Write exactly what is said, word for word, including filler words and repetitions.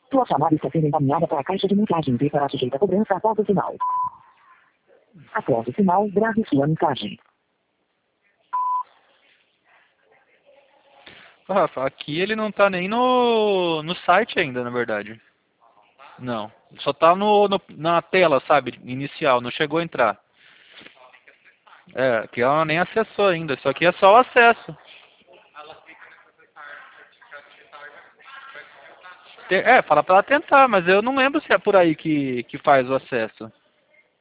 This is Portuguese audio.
Sua chamada está sendo encaminhada para a caixa de mensagem e será sujeita a cobrança após o sinal. Após o sinal, grave sua mensagem. Ô, Rafa, aqui ele não tá nem no, no site ainda, na verdade. Não. Só tá no, no- na tela, sabe? Inicial, não chegou a entrar. É, aqui ela nem acessou ainda. Isso aqui é só o acesso. Te- É, fala pra ela tentar, mas eu não lembro se é por aí que, que faz o acesso.